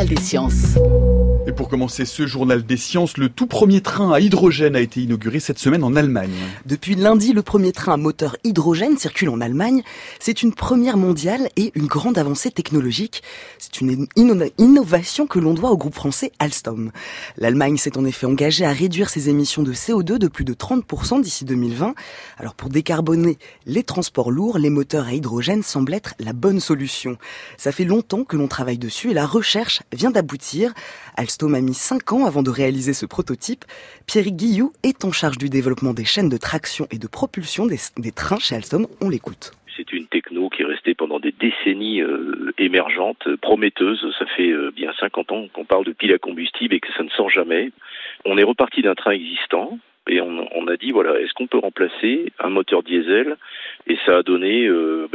journal des sciences. Et pour commencer ce journal des sciences, le tout premier train à hydrogène a été inauguré cette semaine en Allemagne. Depuis lundi, le premier train à moteur hydrogène circule en Allemagne. C'est une première mondiale et une grande avancée technologique. C'est une innovation que l'on doit au groupe français Alstom. L'Allemagne s'est en effet engagée à réduire ses émissions de CO2 de plus de 30% d'ici 2020. Alors pour décarboner les transports lourds, les moteurs à hydrogène semblent être la bonne solution. Ça fait longtemps que l'on travaille dessus et la recherche vient d'aboutir. Alstom a mis 5 ans avant de réaliser ce prototype. Pierrick Guilloux est en charge du développement des chaînes de traction et de propulsion des trains chez Alstom. On l'écoute. C'est une techno qui est restée pendant des décennies émergente, prometteuse. Ça fait bien 50 ans qu'on parle de piles à combustible et que ça ne sort jamais. On est reparti d'un train existant et on a dit, voilà, est-ce qu'on peut remplacer un moteur diesel? Et ça a donné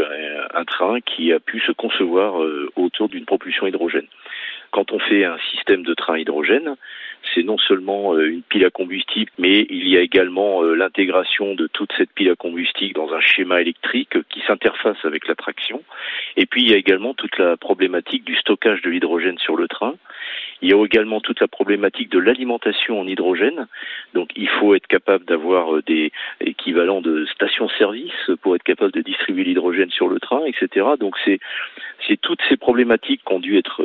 un train qui a pu se concevoir autour d'une propulsion hydrogène. Quand on fait un système de train hydrogène, c'est non seulement une pile à combustible, mais il y a également l'intégration de toute cette pile à combustible dans un schéma électrique qui s'interface avec la traction. Et puis il y a également toute la problématique du stockage de l'hydrogène sur le train. Il y a également toute la problématique de l'alimentation en hydrogène. Donc il faut être capable d'avoir des équivalents de stations-service pour être capable de distribuer l'hydrogène sur le train, etc. Donc c'est toutes ces problématiques qui ont dû être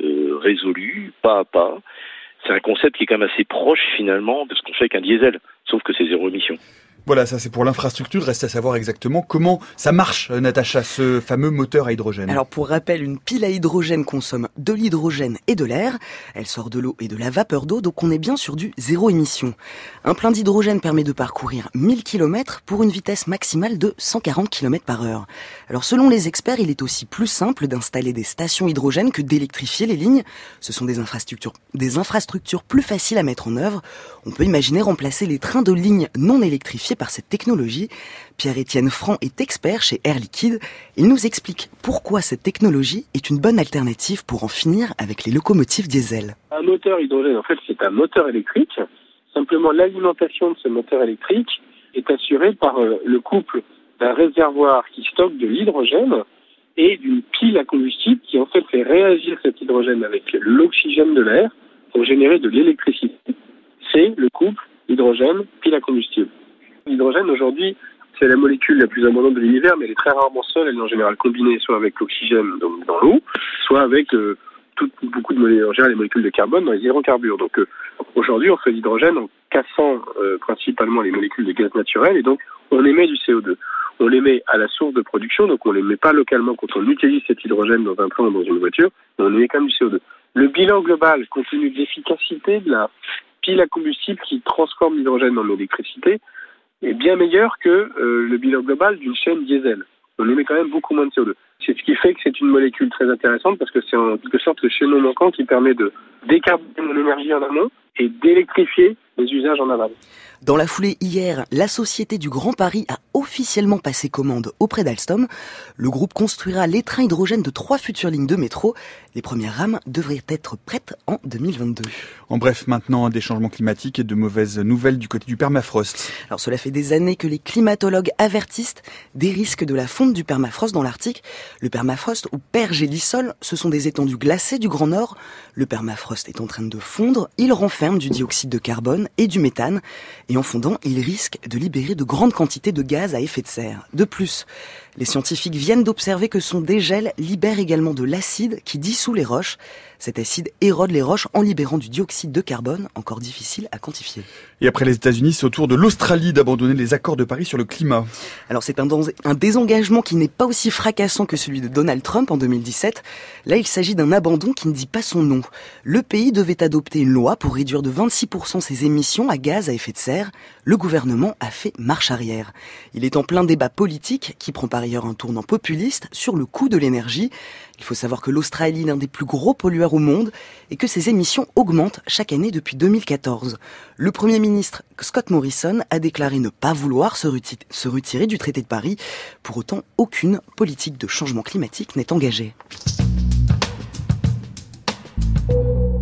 résolues pas à pas. C'est un concept qui est quand même assez proche finalement de ce qu'on fait avec un diesel, sauf que c'est zéro émission. Voilà, ça c'est pour l'infrastructure. Reste à savoir exactement comment ça marche, Natacha, ce fameux moteur à hydrogène. Alors pour rappel, une pile à hydrogène consomme de l'hydrogène et de l'air. Elle sort de l'eau et de la vapeur d'eau, donc on est bien sur du zéro émission. Un plein d'hydrogène permet de parcourir 1000 km pour une vitesse maximale de 140 km/h. Alors selon les experts, il est aussi plus simple d'installer des stations hydrogène que d'électrifier les lignes. Ce sont des infrastructures plus faciles à mettre en œuvre. On peut imaginer remplacer les trains de ligne non électrifiés par cette technologie. Pierre-Étienne Franc est expert chez Air Liquide. Il nous explique pourquoi cette technologie est une bonne alternative pour en finir avec les locomotives diesel. Un moteur hydrogène, en fait, c'est un moteur électrique. Simplement, l'alimentation de ce moteur électrique est assurée par le couple d'un réservoir qui stocke de l'hydrogène et d'une pile à combustible qui, en fait, fait réagir cet hydrogène avec l'oxygène de l'air pour générer de l'électricité. C'est le couple hydrogène-pile à combustible. L'hydrogène, aujourd'hui, c'est la molécule la plus abondante de l'univers, mais elle est très rarement seule. Elle est en général combinée soit avec l'oxygène donc dans l'eau, soit avec beaucoup de molécules, en général, les molécules de carbone dans les hydrocarbures. Donc aujourd'hui, on fait l'hydrogène en cassant principalement les molécules de gaz naturel, et donc on émet du CO2. On l'émet à la source de production, donc on l'émet pas localement quand on utilise cet hydrogène dans un train ou dans une voiture, mais on émet quand même du CO2. Le bilan global, compte tenu de l'efficacité de la pile à combustible qui transforme l'hydrogène en électricité, est bien meilleur que le bilan global d'une chaîne diesel. On émet quand même beaucoup moins de CO2. C'est ce qui fait que c'est une molécule très intéressante parce que c'est en quelque sorte le chaînon manquant qui permet de décarboner mon énergie en amont et d'électrifier les usages en aval. Dans la foulée hier, la Société du Grand Paris a officiellement passé commande auprès d'Alstom. Le groupe construira les trains hydrogène de 3 futures lignes de métro. Les premières rames devraient être prêtes en 2022. En bref, maintenant, des changements climatiques et de mauvaises nouvelles du côté du permafrost. Alors cela fait des années que les climatologues avertissent des risques de la fonte du permafrost dans l'Arctique. Le permafrost ou pergélisol, ce sont des étendues glacées du Grand Nord. Le permafrost est en train de fondre, il renferme du dioxyde de carbone et du méthane. Et en fondant, il risque de libérer de grandes quantités de gaz à effet de serre. De plus, les scientifiques viennent d'observer que son dégel libère également de l'acide qui dissout les roches. Cet acide érode les roches en libérant du dioxyde de carbone, encore difficile à quantifier. Et après les États-Unis, c'est au tour de l'Australie d'abandonner les accords de Paris sur le climat. Alors c'est un désengagement qui n'est pas aussi fracassant que celui de Donald Trump en 2017. Là, il s'agit d'un abandon qui ne dit pas son nom. Le pays devait adopter une loi pour réduire de 26% ses émissions à gaz à effet de serre. Le gouvernement a fait marche arrière. Il est en plein débat politique qui prend par ailleurs un tournant populiste sur le coût de l'énergie. Il faut savoir que l'Australie est l'un des plus gros pollueurs au monde et que ses émissions augmentent chaque année depuis 2014. Le Premier ministre Scott Morrison a déclaré ne pas vouloir se retirer du traité de Paris. Pour autant, aucune politique de changement climatique n'est engagée.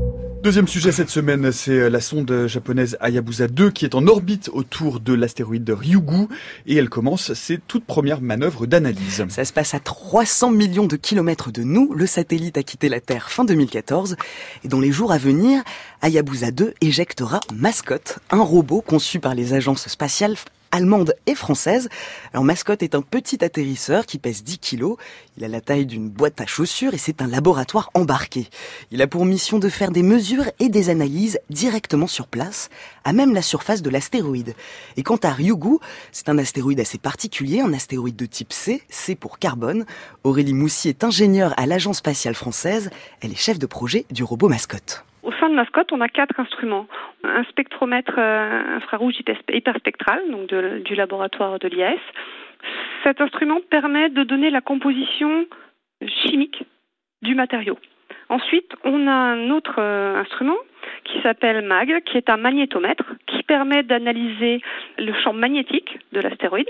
Deuxième sujet cette semaine, c'est la sonde japonaise Hayabusa 2 qui est en orbite autour de l'astéroïde Ryugu et elle commence ses toutes premières manœuvres d'analyse. Ça se passe à 300 millions de kilomètres de nous. Le satellite a quitté la Terre fin 2014 et dans les jours à venir, Hayabusa 2 éjectera Mascot, un robot conçu par les agences spatiales allemande et française. Alors Mascot est un petit atterrisseur qui pèse 10 kilos. Il a la taille d'une boîte à chaussures et c'est un laboratoire embarqué. Il a pour mission de faire des mesures et des analyses directement sur place, à même la surface de l'astéroïde. Et quant à Ryugu, c'est un astéroïde assez particulier, un astéroïde de type C, C pour carbone. Aurélie Moussy est ingénieure à l'Agence spatiale française. Elle est chef de projet du robot Mascot. Au sein de Mascot, on a 4 instruments. Un spectromètre infrarouge hyperspectral, donc du laboratoire de l'IAS. Cet instrument permet de donner la composition chimique du matériau. Ensuite, on a un autre instrument qui s'appelle MAG, qui est un magnétomètre, qui permet d'analyser le champ magnétique de l'astéroïde.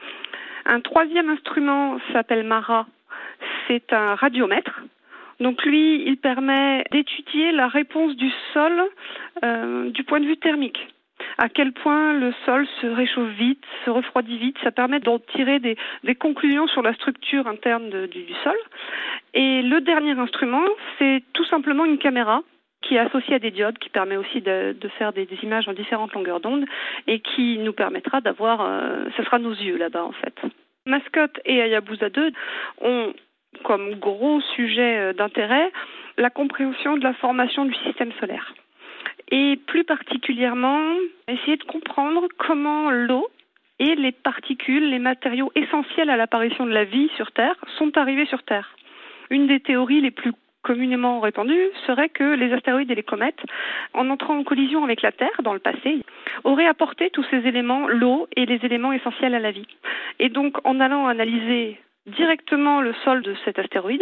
Un troisième instrument s'appelle MARA, c'est un radiomètre. Donc lui, il permet d'étudier la réponse du sol du point de vue thermique. À quel point le sol se réchauffe vite, se refroidit vite. Ça permet d'en tirer des conclusions sur la structure interne du sol. Et le dernier instrument, c'est tout simplement une caméra qui est associée à des diodes, qui permet aussi de faire des images en différentes longueurs d'onde et qui nous permettra d'avoir... ce sera nos yeux là-bas en fait. Mascot et Hayabusa 2 ont comme gros sujet d'intérêt la compréhension de la formation du système solaire. Et plus particulièrement, essayer de comprendre comment l'eau et les particules, les matériaux essentiels à l'apparition de la vie sur Terre sont arrivés sur Terre. Une des théories les plus communément répandues serait que les astéroïdes et les comètes, en entrant en collision avec la Terre dans le passé, auraient apporté tous ces éléments, l'eau et les éléments essentiels à la vie. Et donc, en allant analyser directement le sol de cet astéroïde,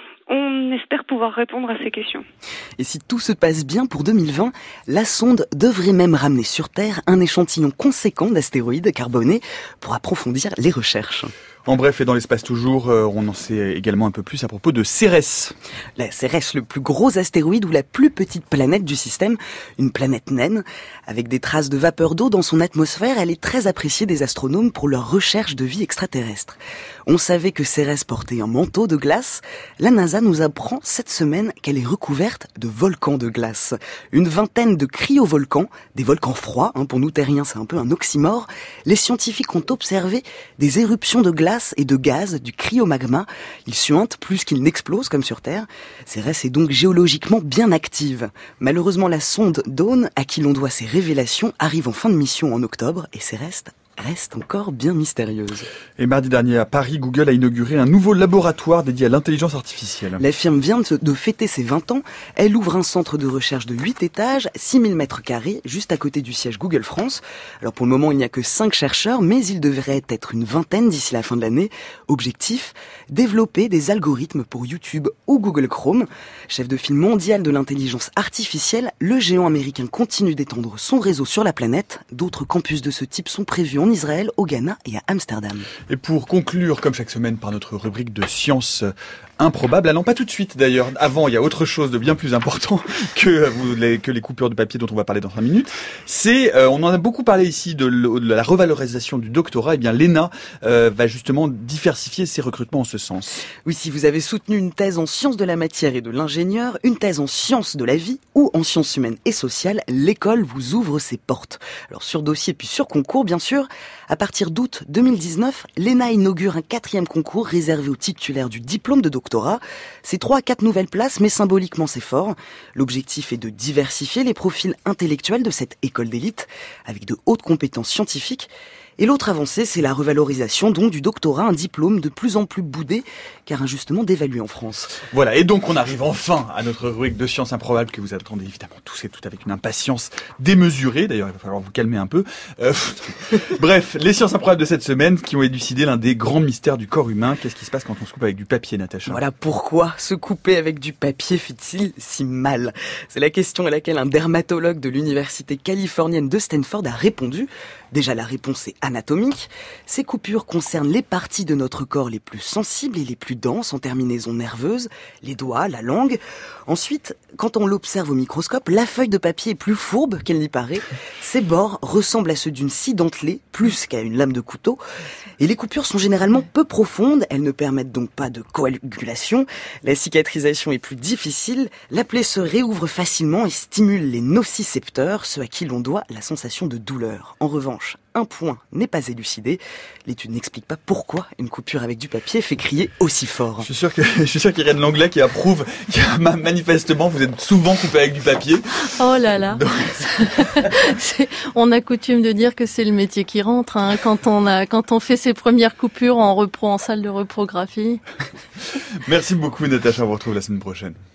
on espère pouvoir répondre à ces questions. Et si tout se passe bien pour 2020, la sonde devrait même ramener sur Terre un échantillon conséquent d'astéroïdes carbonés pour approfondir les recherches. En bref, et dans l'espace toujours, on en sait également un peu plus à propos de Cérès. La Cérès, le plus gros astéroïde ou la plus petite planète du système, une planète naine. Avec des traces de vapeur d'eau dans son atmosphère, elle est très appréciée des astronomes pour leur recherche de vie extraterrestre. On savait que Cérès portait un manteau de glace. La NASA nous apprend cette semaine qu'elle est recouverte de volcans de glace. Une vingtaine de cryovolcans, des volcans froids, pour nous terriens c'est un peu un oxymore. Les scientifiques ont observé des éruptions de glace et de gaz, du cryomagma. Il suinte plus qu'il n'explose comme sur Terre. Cérès est donc géologiquement bien active. Malheureusement, la sonde Dawn, à qui l'on doit ces révélations, arrive en fin de mission en octobre et Cérès reste encore bien mystérieuse. Et mardi dernier à Paris, Google a inauguré un nouveau laboratoire dédié à l'intelligence artificielle. La firme vient de fêter ses 20 ans. Elle ouvre un centre de recherche de 8 étages, 6000 mètres carrés, juste à côté du siège Google France. Alors pour le moment, il n'y a que 5 chercheurs, mais il devrait être une vingtaine d'ici la fin de l'année. Objectif, développer des algorithmes pour YouTube ou Google Chrome. Chef de file mondial de l'intelligence artificielle, le géant américain continue d'étendre son réseau sur la planète. D'autres campus de ce type sont prévus en Israël, au Ghana et à Amsterdam. Et pour conclure, comme chaque semaine, par notre rubrique de sciences improbables, non pas tout de suite d'ailleurs, avant il y a autre chose de bien plus important que les coupures de papier dont on va parler dans 5 minutes, on en a beaucoup parlé ici de la revalorisation du doctorat, et bien l'ENA va justement diversifier ses recrutements en ce sens. Oui, si vous avez soutenu une thèse en sciences de la matière et de l'ingénieur, une thèse en sciences de la vie ou en sciences humaines et sociales, l'école vous ouvre ses portes. Alors sur dossier puis sur concours bien sûr, à partir d'août 2019, l'ENA inaugure un 4e concours réservé aux titulaires du diplôme de doctorat. C'est 3 à 4 nouvelles places, mais symboliquement c'est fort. L'objectif est de diversifier les profils intellectuels de cette école d'élite, avec de hautes compétences scientifiques. Et l'autre avancée, c'est la revalorisation donc du doctorat, un diplôme de plus en plus boudé, car injustement dévalué en France. Voilà, et donc on arrive enfin à notre rubrique de sciences improbables que vous attendez évidemment tous et toutes avec une impatience démesurée. D'ailleurs, il va falloir vous calmer un peu. Bref, les sciences improbables de cette semaine qui ont élucidé l'un des grands mystères du corps humain. Qu'est-ce qui se passe quand on se coupe avec du papier, Natacha ? Voilà pourquoi se couper avec du papier fait-il si mal ? C'est la question à laquelle un dermatologue de l'université californienne de Stanford a répondu. Déjà, la réponse est anatomiques. Ces coupures concernent les parties de notre corps les plus sensibles et les plus denses en terminaisons nerveuses, les doigts, la langue. Ensuite, quand on l'observe au microscope, la feuille de papier est plus fourbe qu'elle n'y paraît. Ses bords ressemblent à ceux d'une scie dentelée, plus qu'à une lame de couteau. Et les coupures sont généralement peu profondes, elles ne permettent donc pas de coagulation. La cicatrisation est plus difficile, la plaie se réouvre facilement et stimule les nocicepteurs, ceux à qui l'on doit la sensation de douleur. En revanche, un point n'est pas élucidé. L'étude n'explique pas pourquoi une coupure avec du papier fait crier aussi fort. Je suis sûr qu'Irène Langlais qui approuve, manifestement, vous êtes souvent coupé avec du papier. Oh là là. Donc... on a coutume de dire que c'est le métier qui rentre, hein, quand on fait ses premières coupures en salle de reprographie. Merci beaucoup, Natacha. On vous retrouve la semaine prochaine.